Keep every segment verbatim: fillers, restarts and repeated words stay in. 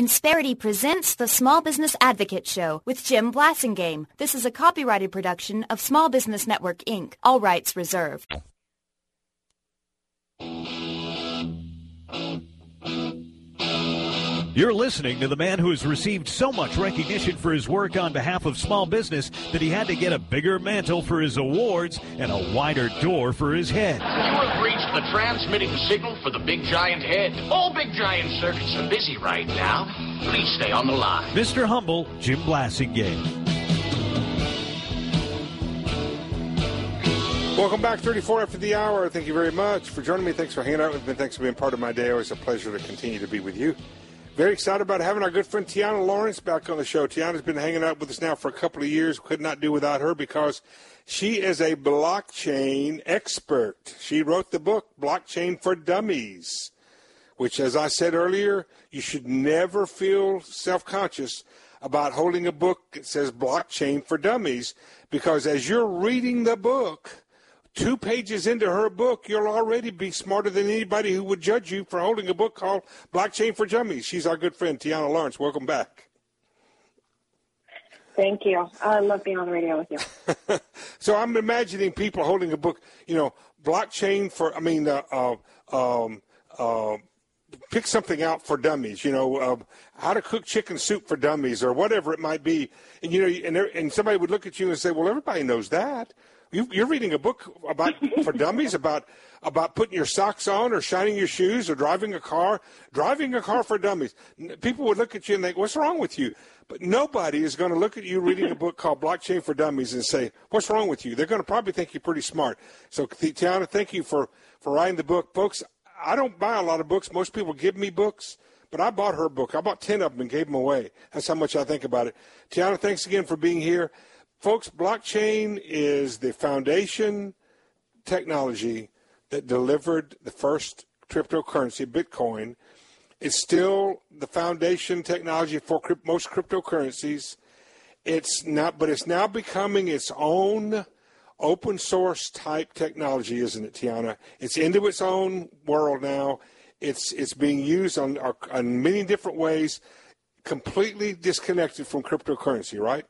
Insperity presents the Small Business Advocate Show with Jim Blasingame. This is a copyrighted production of Small Business Network, Incorporated. All rights reserved. You're listening to the man who has received so much recognition for his work on behalf of small business that he had to get a bigger mantle for his awards and a wider door for his head. You have reached the transmitting signal for the Big Giant Head. All Big Giant circuits are busy right now. Please stay on the line. Mister Humble, Jim Blasingame. Welcome back, thirty-four after the hour. Thank you very much for joining me. Thanks for hanging out with me. Thanks for being part of my day. Always a pleasure to continue to be with you. Very excited about having our good friend Tiana Lawrence back on the show. Tiana's been hanging out with us now for a couple of years. Could not do without her because she is a blockchain expert. She wrote the book, Blockchain for Dummies, which, as I said earlier, you should never feel self-conscious about holding a book that says Blockchain for Dummies, because as you're reading the book, two pages into her book, you'll already be smarter than anybody who would judge you for holding a book called Blockchain for Dummies. She's our good friend, Tiana Lawrence. Welcome back. Thank you. I love being on the radio with you. So I'm imagining people holding a book, you know, blockchain for, I mean, uh, uh, um, uh, pick something out for dummies, you know, uh, how to cook chicken soup for dummies or whatever it might be. And, you know, and, there, and somebody would look at you and say, well, everybody knows that. You, you're reading a book about for dummies about about putting your socks on or shining your shoes or driving a car, driving a car for dummies. People would look at you and think, what's wrong with you? But nobody is going to look at you reading a book called Blockchain for Dummies and say, what's wrong with you? They're going to probably think you're pretty smart. So, Tiana, thank you for, for writing the book. Folks, I don't buy a lot of books. Most people give me books, but I bought her book. I bought ten of them and gave them away. That's how much I think about it. Tiana, thanks again for being here. Folks, blockchain is the foundation technology that delivered the first cryptocurrency, Bitcoin. It's still the foundation technology for most cryptocurrencies. It's not, but it's now becoming its own open source type technology, isn't it, Tiana? It's into its own world now. It's it's being used on, on many different ways, completely disconnected from cryptocurrency, right?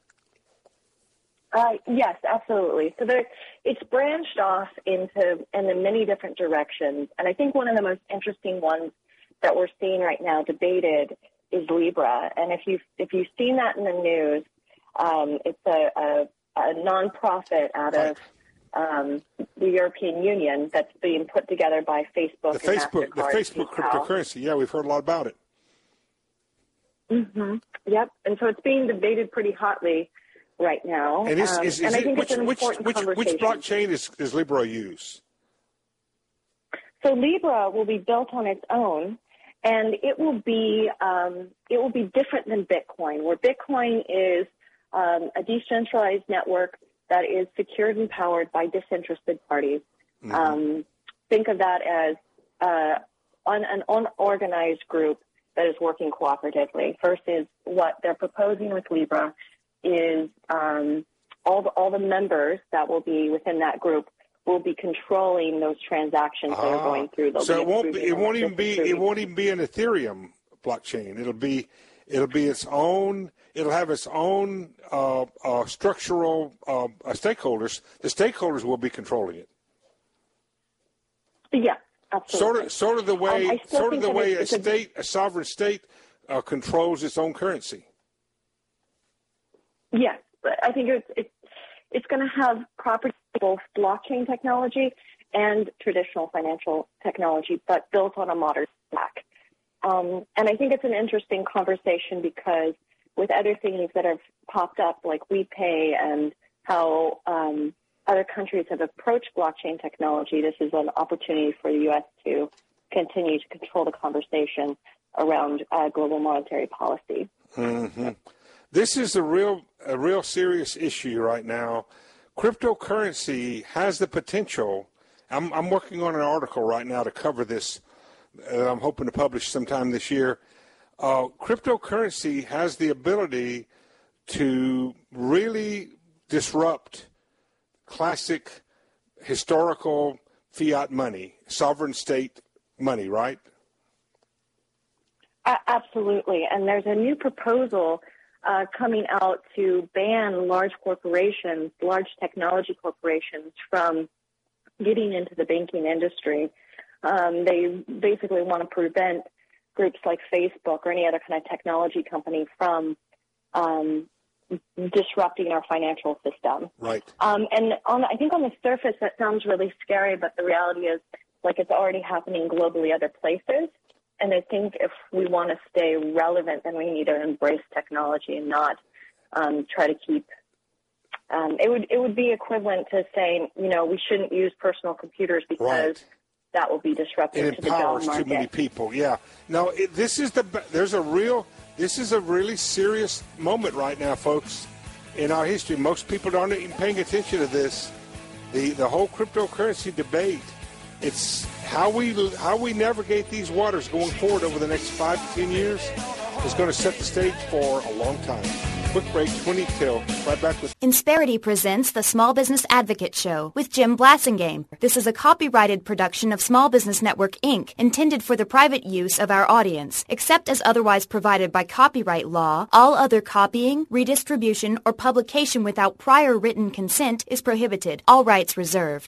Uh, yes, absolutely. So there, it's branched off into into many different directions, and I think one of the most interesting ones that we're seeing right now debated is Libra. And if you've if you've seen that in the news, um, it's a, a, a nonprofit out of um, the European Union that's being put together by Facebook. The and Facebook, the Facebook cryptocurrency. Yeah, we've heard a lot about it. Mm-hmm. Yep, and so it's being debated pretty hotly right now. And, is, um, is, is and I it, think which, it's an which, important which, conversation. which blockchain is, does Libra use? So Libra will be built on its own, and it will be um, it will be different than Bitcoin, where Bitcoin is um, a decentralized network that is secured and powered by disinterested parties. Mm-hmm. Um, think of that as uh, on, an unorganized group that is working cooperatively, versus what they're proposing with Libra is um, all the all the members that will be within that group will be controlling those transactions ah, that are going through. They'll so be it won't be, it won't even be it won't even be an Ethereum blockchain. It'll be it'll be its own. It'll have its own uh, uh, structural uh, stakeholders. The stakeholders will be controlling it. Yeah, absolutely. Sort of, sort of the way, um, sort of the way it's, a it's state, a, a sovereign state, uh, controls its own currency. Yes, but I think it's it's, it's going to have properties of both blockchain technology and traditional financial technology, but built on a modern stack. Um, and I think it's an interesting conversation because with other things that have popped up, like WePay and how um, other countries have approached blockchain technology, this is an opportunity for the U S to continue to control the conversation around uh, global monetary policy. Mm-hmm. This is a real, a real serious issue right now. Cryptocurrency has the potential. I'm, I'm working on an article right now to cover this. Uh, I'm hoping to publish sometime this year. Uh, cryptocurrency has the ability to really disrupt classic historical fiat money, sovereign state money, right? A- absolutely. And there's a new proposal uh, coming out to ban large corporations, large technology corporations, from getting into the banking industry. Um, they basically want to prevent groups like Facebook or any other kind of technology company from um, disrupting our financial system. Right. Um, and on, I think on the surface that sounds really scary, but the reality is, like, it's already happening globally other places. And I think if we want to stay relevant, then we need to embrace technology and not um, try to keep. Um, it would it would be equivalent to saying, you know, we shouldn't use personal computers because Right. that will be disruptive It to the job empowers market. too many people. Yeah. No, it, this is the there's a real this is a really serious moment right now, folks, in our history. Most people aren't even paying attention to this. The the whole cryptocurrency debate. It's how we how we navigate these waters going forward over the next five to ten years is going to set the stage for a long time. Quick break, twenty till. Right back with Insperity presents the Small Business Advocate Show with Jim Blassingame. This is a copyrighted production of Small Business Network, Incorporated, intended for the private use of our audience. Except as otherwise provided by copyright law, all other copying, redistribution, or publication without prior written consent is prohibited. All rights reserved.